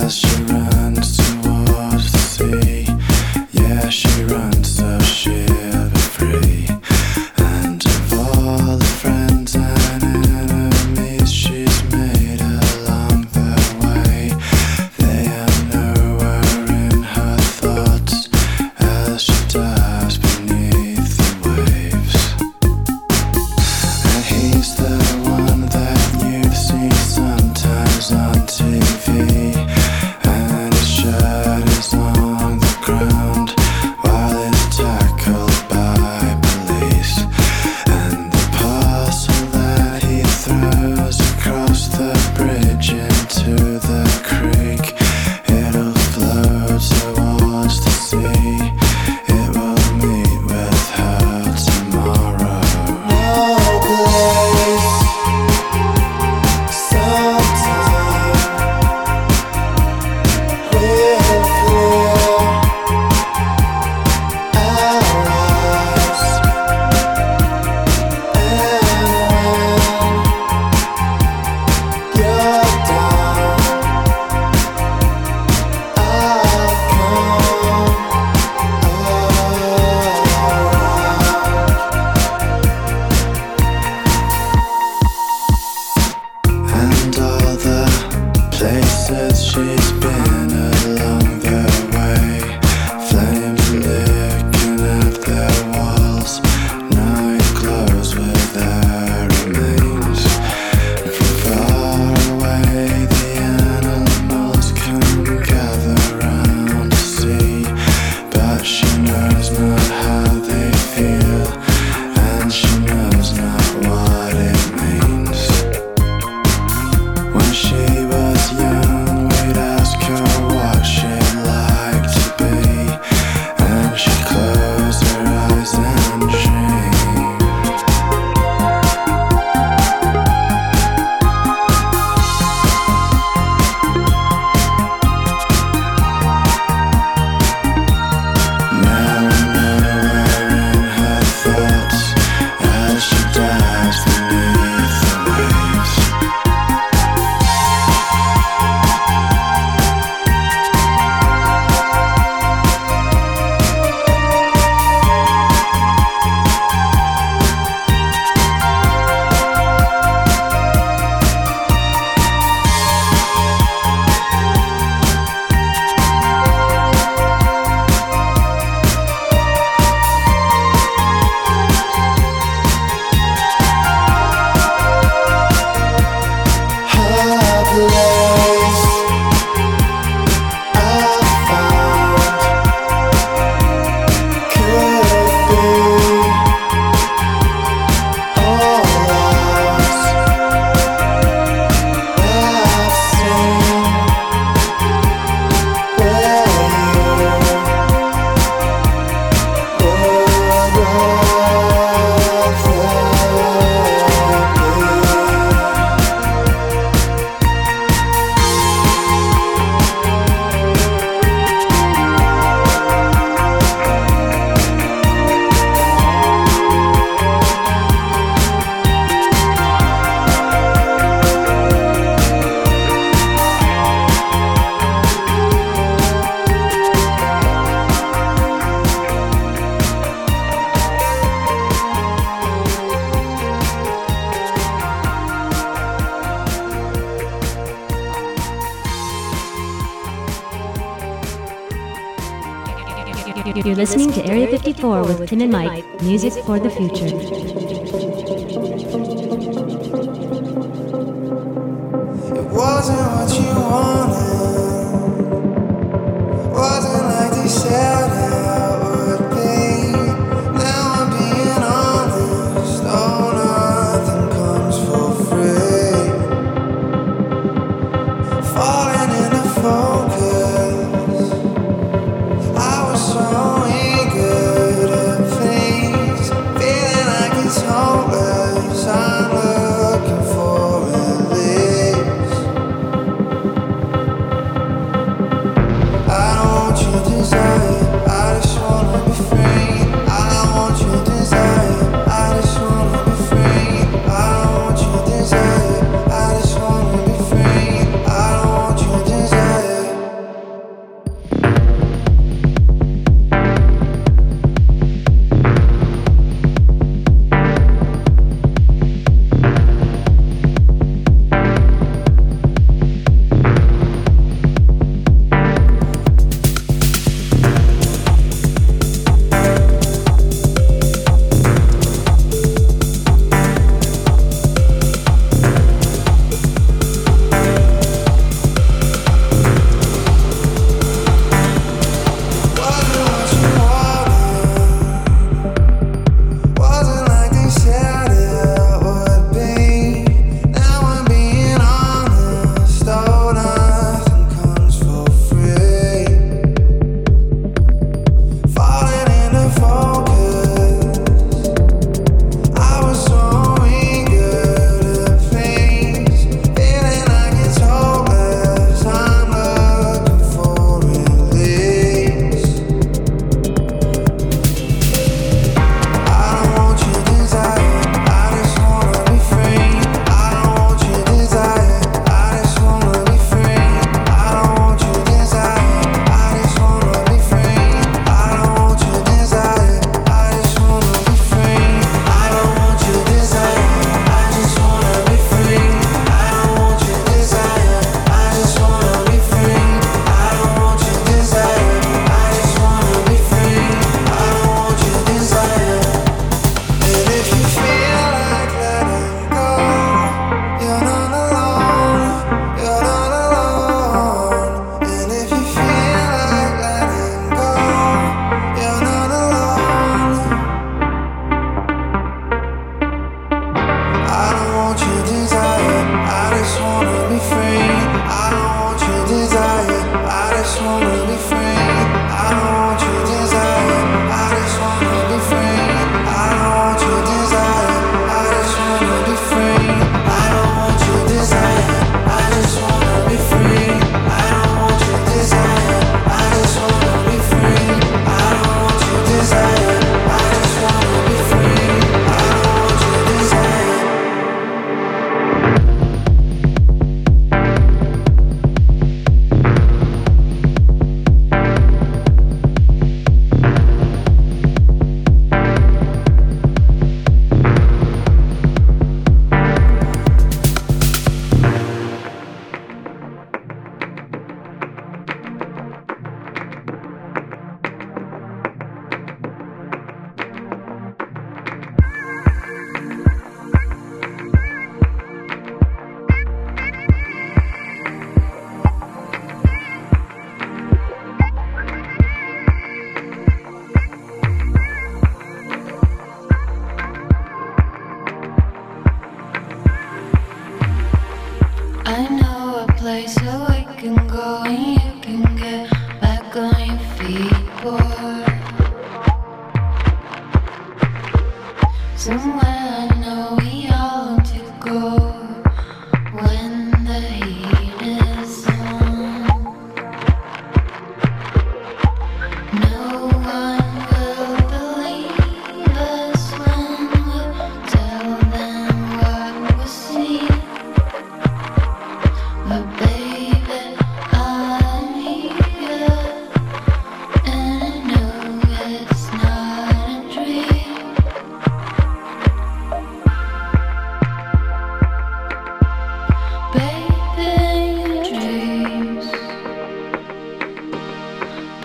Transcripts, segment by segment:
You're listening to Area 54 with Tim and Mike, music for the future. It wasn't what you wanted, wasn't like they said it would be. Now I'm being honest, oh, nothing comes for free. Falling into focus, I was so eager to please, feeling like it's hopeless. I'm looking for release.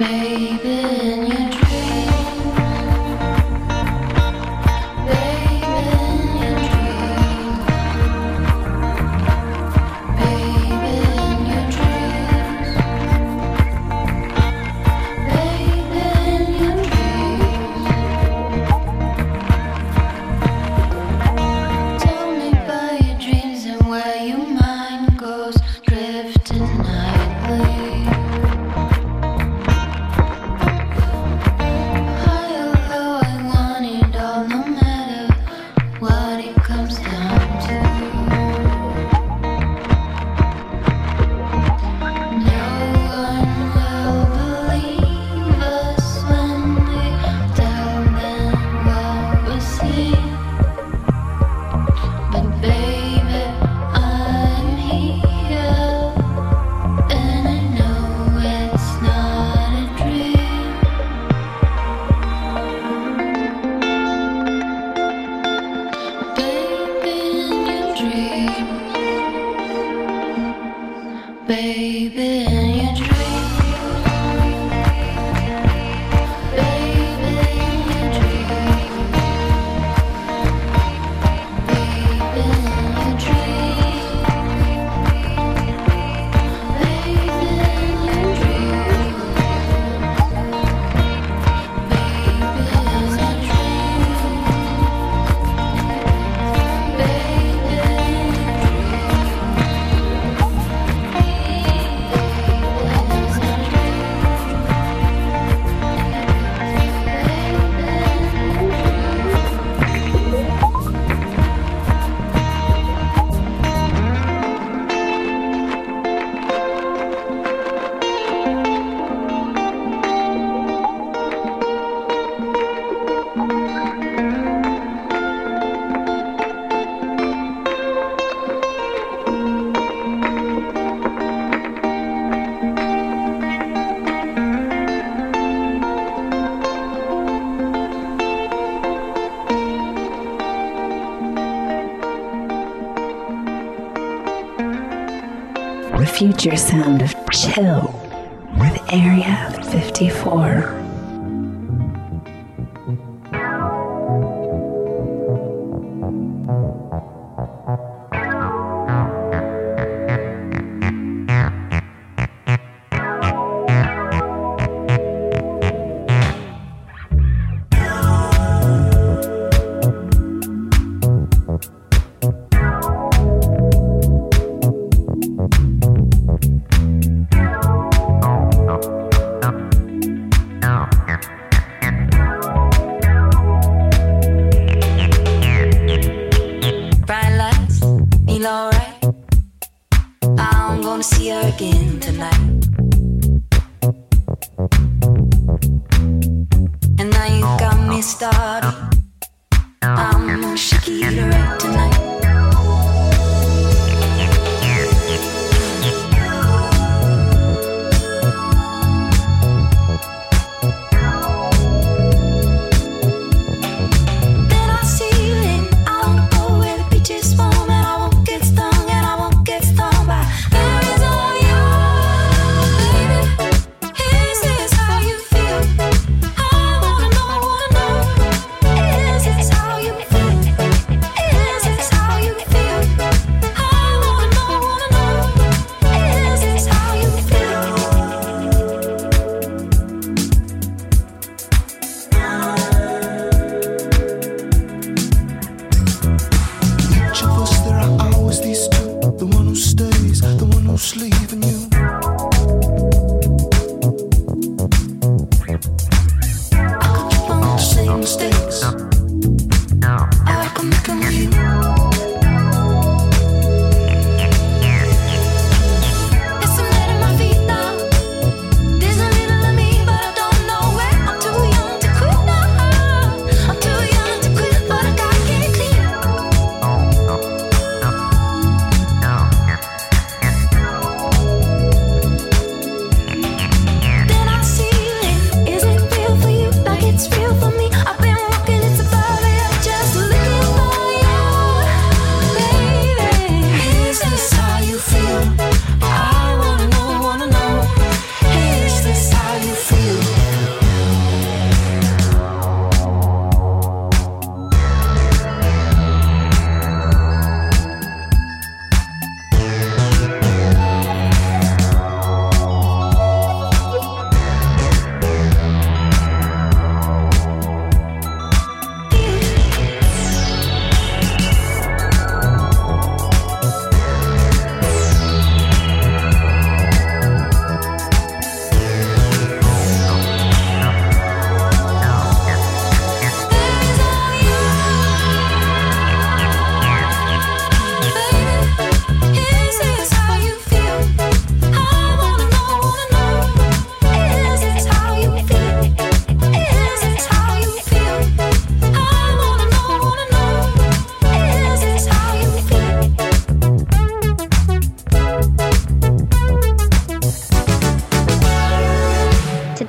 Future sound of chill with Area 54.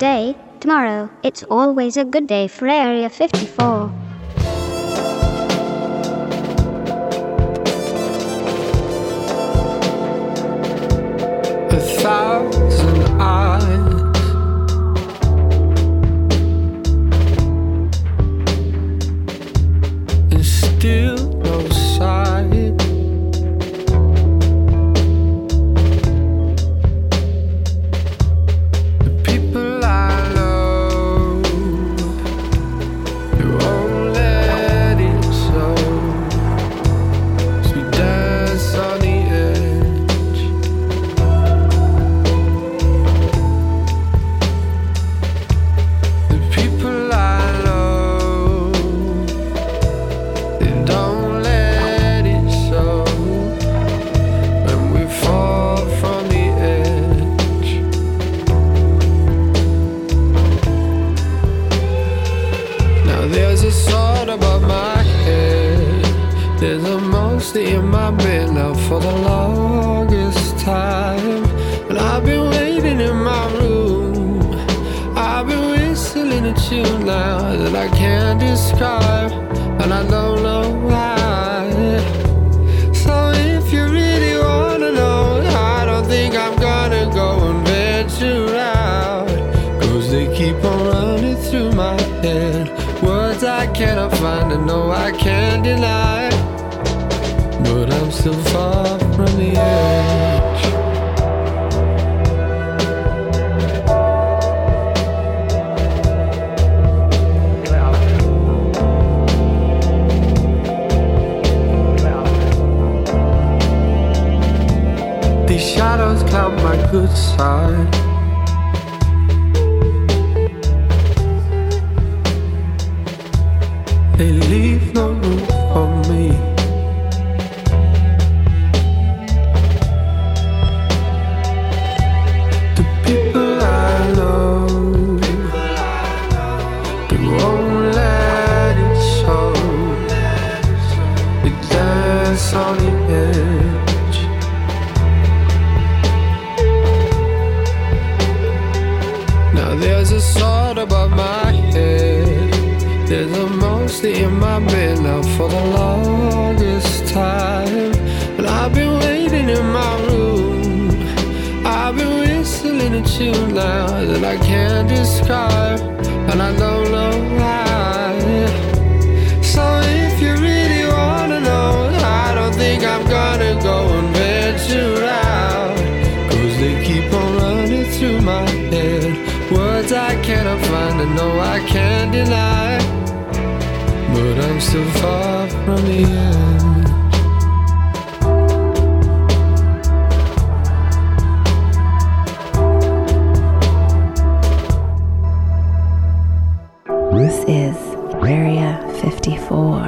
day, tomorrow, it's always a good day for Area 54. A thousand eyes, and still no sight. The people I love, you won't let it show. So we dance on the edge. The people I love, they don't let it show. When we fall from the edge. Now there's a sword above my head. There's a monster in my bed now for the longest time. And I've been waiting in my room. I've been whistling a tune now that I can't describe, and I don't know why. So if you really wanna know, I don't think I'm gonna go and venture out, 'cause they keep on running through my head. Words I cannot find and no I can't deny, but I'm still far from the edge. These shadows cloud my good side. They leave no room for me. The people I love, they won't let it show. They dance on the edge. Now there's a sword above my head. There's a monster in my bed now for the longest time. And I've been waiting in my room. I've been whistling a tune now that I can't describe, and I don't know why. So if you really wanna know, I don't think I'm gonna go and venture out, 'cause they keep on running through my head. Words I cannot find and no I can't deny, but I'm still far from the end. This is Area 54.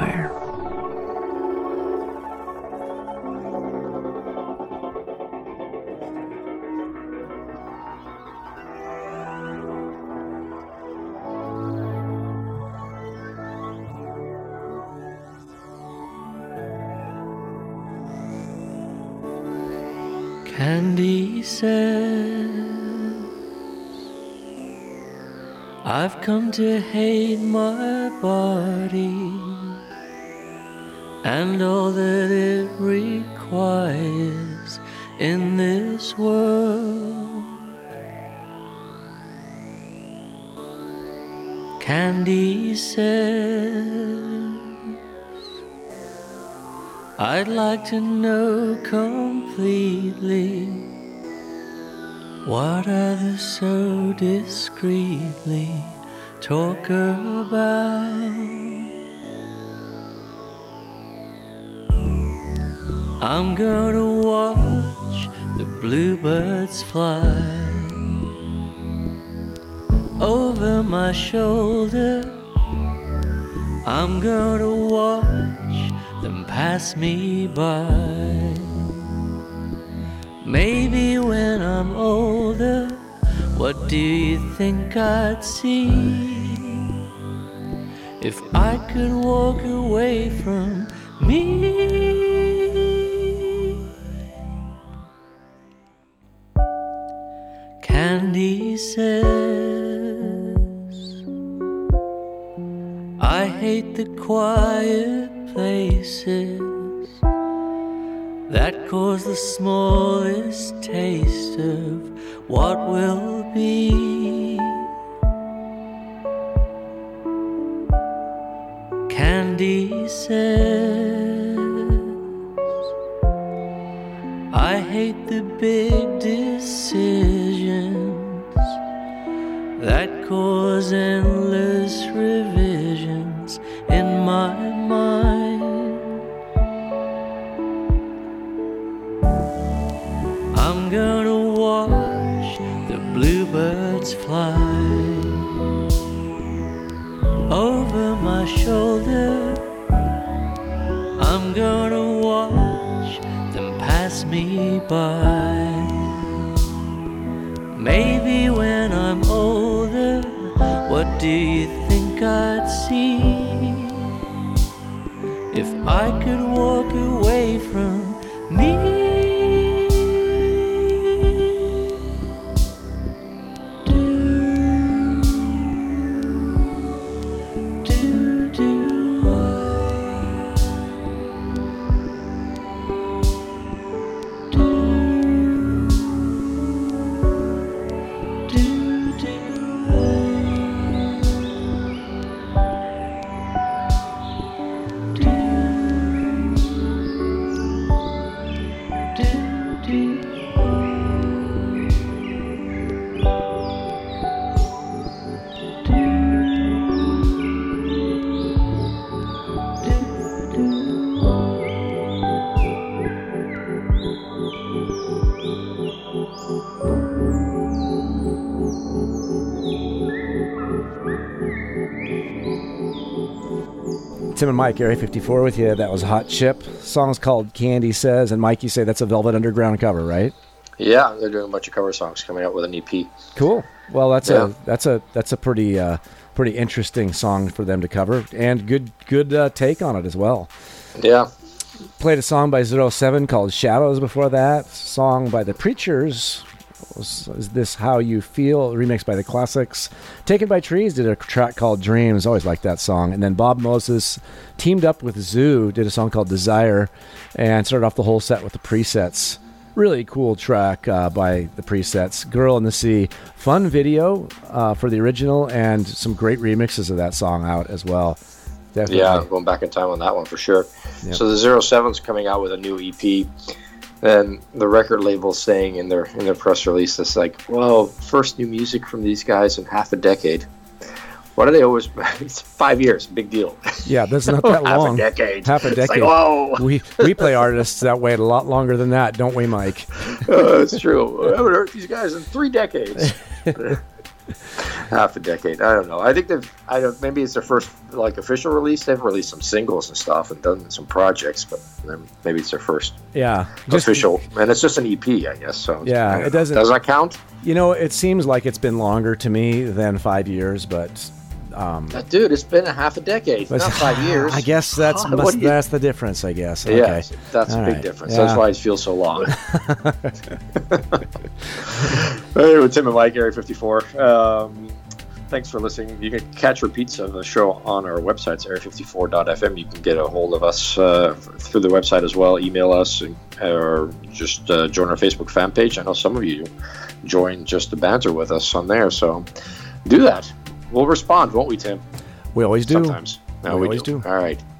Candy says, I've come to hate my body and all that it requires in this world. Candy says, I'd like to know completely what others so discreetly talk about. I'm gonna watch the bluebirds fly over my shoulder. I'm gonna watch them pass me by. Maybe when I'm older, what do you think I'd see? If I could walk away from me. Candy said, hate the quiet places that cause the smallest taste of what will be. Candy says, I hate the big decisions that cause endless revisions in my mind. I'm gonna watch the bluebirds fly over my shoulder. I'm gonna watch them pass me by. Maybe when I'm older, what do you think I'd see? If I could walk away from me. Tim and Mike, Area 54 with you. That was Hot Chip. The song's called Candy Says, and Mike, you say that's a Velvet Underground cover, right? Yeah, they're doing a bunch of cover songs, coming out with an EP. Cool. Well, that's a pretty interesting song for them to cover, and good take on it as well. Yeah. Played a song by 07 called Shadows before that. Song by The Preachers. Is This How You Feel? Remixed by The Classics. Taken by Trees did a track called Dreams. Always liked that song. And then Bob Moses teamed up with Zoo, did a song called Desire, and started off the whole set with the Presets. Really cool track by the Presets. Girl in the Sea. Fun video for the original, and some great remixes of that song out as well. Definitely. Yeah, I'm going back in time on that one for sure. Yep. So the 07's coming out with a new EP. And the record label's saying in their press release, it's like, well, first new music from these guys in half a decade. Why do they always? It's 5 years, big deal. Yeah, that's not that long. Half a decade. It's like, whoa. We play artists that wait a lot longer than that, don't we, Mike? It's true. I haven't heard these guys in 3 decades. Half a decade. I don't know. I think maybe it's their first official release. They've released some singles and stuff and done some projects, but maybe it's their first official. And it's just an EP, I guess. So yeah, it doesn't. Does that count? You know, it seems like it's been longer to me than 5 years, but. Dude, it's been a half a decade, not 5 years. I guess that's the difference, I guess. Okay. Yeah, that's a big difference. Yeah. That's why it feels so long. Anyway, Tim and Mike, Area 54. Thanks for listening. You can catch repeats of the show on our website, area54.fm. You can get a hold of us through the website as well. Email us or just join our Facebook fan page. I know some of you join just to banter with us on there, so do that. We'll respond, won't we, Tim? We always do. Sometimes. No, we always do. All right.